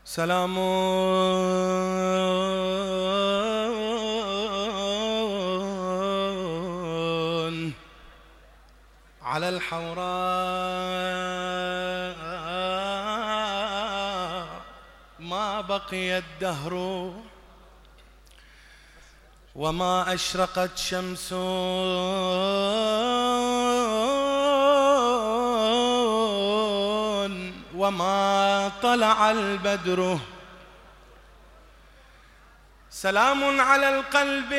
سلام على الحوراء ما بقي الدهر وما أشرقت شمس وما طلع البدر. سلام على القلب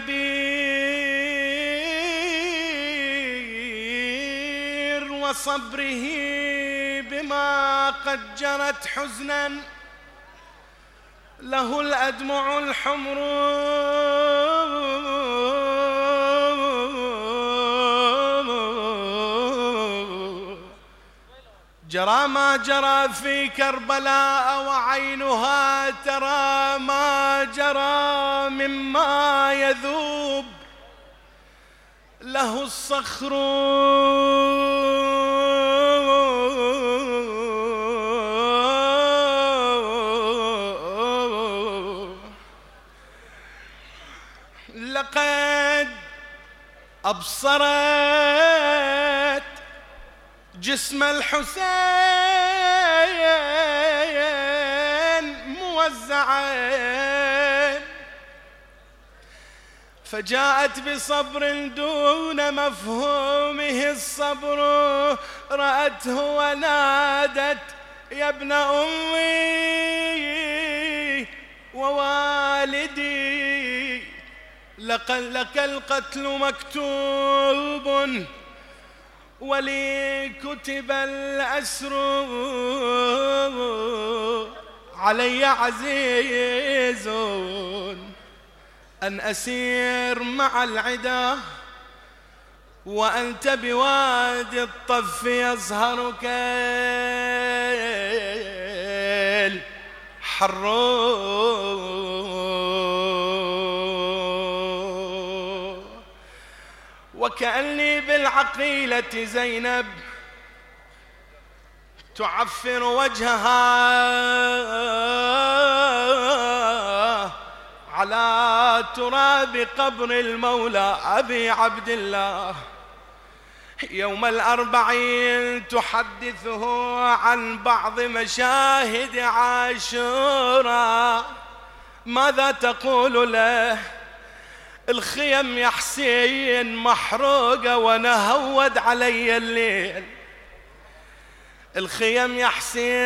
الكبير وصبره بما قد جرت حزنا له الأدمع الحمر جرى ما جرى في كربلاء وعينها ترى ما جرى مما يذوب له الصخر لقد أبصرت جسم الحسين موزعا فجاءت بصبر دون مفهومه الصبر رأته ونادت يا ابن أمي ووالدي لك القتل مكتوب ولي كتب الأسر علي عزيز أن أسير مع العدا وأنت بوادي الطف يظهر كالحر وكأني بالعقيلة زينب تعفر وجهها على تراب قبر المولى أبي عبد الله يوم الأربعين تحدثه عن بعض مشاهد عاشوراء. ماذا تقول له؟ الخيم يا حسين محروقة وانا هود علي الليل. الخيم يا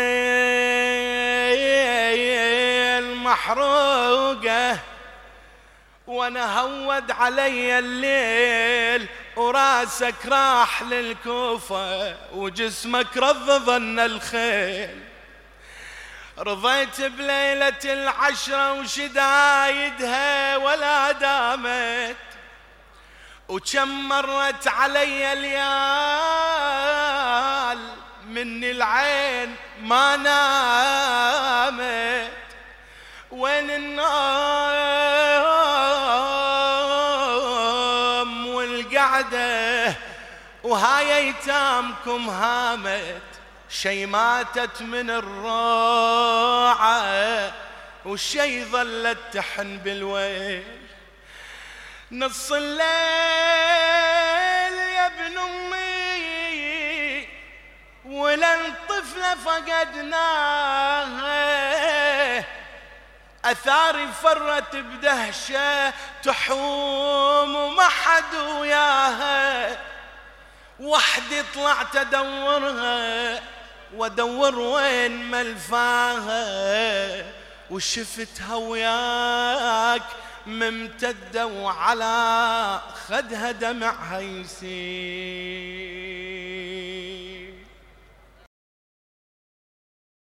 حسين محروقة وانا هود علي الليل وراسك راح للكوفة وجسمك رضضن الخيل. رضيت بليلة العشرة وشدايدها ولا دامت وكم مرت علي ليال مني العين ما نامت. وين النوم والقعدة وهاي ايتامكم هامت. شي ماتت من الراعة والشي ظلت تحن بالويل. نص الليل يا ابن أمي ولن طفلة فقدناها أثاري فرت بدهشة تحوم وما حد وياها. وحدي طلعت أدورها وادور وين ملفاها وشفتها وياك ممتدة وعلى خدها دمعها يسيل.